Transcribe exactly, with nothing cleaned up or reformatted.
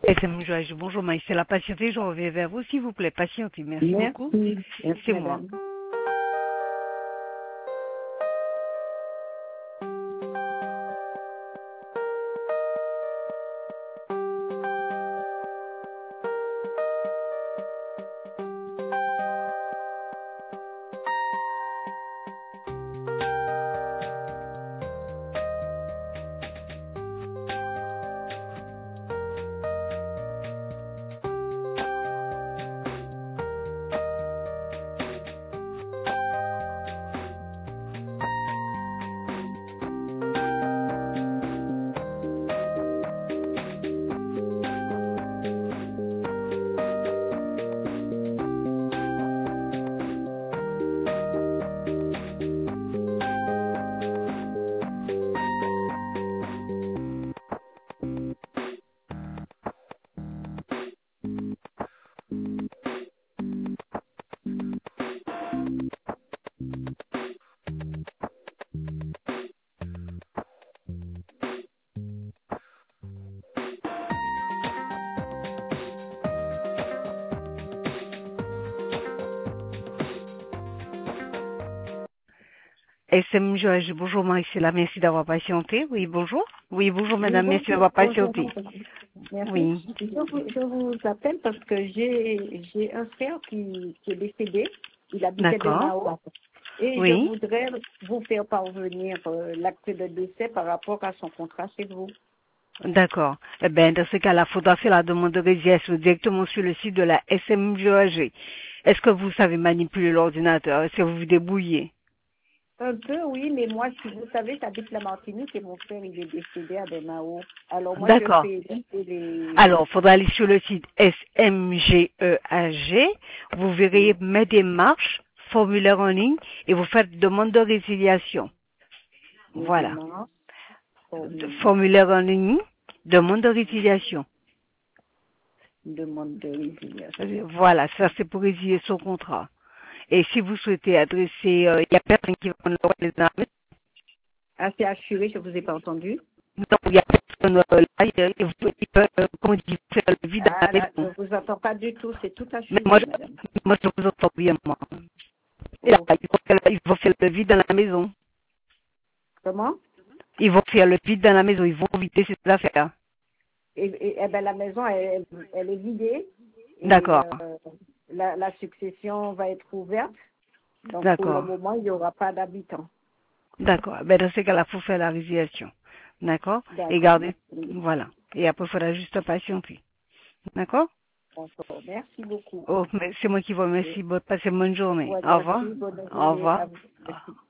S M Joël, bonjour Maïs, c'est la patientée, je reviens vers vous, s'il vous plaît, patientez, merci, Merci. beaucoup. Merci, C'est moi. madame. S M Joël, bonjour Maïs, c'est là, merci d'avoir patienté. Oui, bonjour. Oui, bonjour Oui, madame, merci bonjour. d'avoir Bonjour. patienté. Merci. Oui, Je vous, je vous appelle parce que j'ai j'ai un frère qui, qui est décédé. Il habitait de d'accord. Mao. Et je Oui, voudrais vous faire parvenir euh, l'acte de décès par rapport à son contrat chez vous. d'accord. Eh bien, dans ce cas-là, il faudra faire la demande de résiliation directement sur le site de la S M Joël. Est-ce que vous savez manipuler l'ordinateur? Est-ce que vous vous débrouillez? Un peu, oui, mais moi, si vous savez, j'habite la Martinique et mon frère, il est décédé à Demao. Alors moi, je D'accord. fais éviter les... Alors, il faudra aller sur le site S M G E A G, vous verrez mes démarches, formulaire en ligne, et vous faites demande de résiliation. les Voilà. démarches, formulaire, Formulaire en ligne, demande de résiliation. demande de résiliation. Voilà, ça c'est pour résilier son contrat. Et si vous souhaitez adresser, euh, il y a personne qui va prendre le relais dans la maison. Ah, c'est assuré, je vous ai pas entendu. Non, il y a personne euh, là, il, il, il peut, euh, comment dire, faire le vide dans Ah, la là, je maison. vous entends pas du tout, c'est tout Mais moi, assuré, je, madame. moi, je vous entends bien, moi. Et là, Oh, il faut faire, il faut faire le vide dans la maison. comment? Ils vont faire le vide dans la maison, ils vont vider ses affaires. Et, et, eh ben, la maison, elle, elle est vidée et D'accord, euh, la, la succession va être ouverte. Donc, pour le d'accord, moment, il n'y aura pas d'habitants. d'accord. Ben, dans ce cas-là, il faut faire la résiliation. D'accord? Et D'accord, garder, merci. voilà. Et après, il faudra juste patienter. D'accord? D'accord, merci beaucoup. Oh, mais c'est moi qui vous remercie. Bonne- Passez une bonne journée. Ouais, Au revoir. merci, bonne Au journée revoir. à vous. Merci.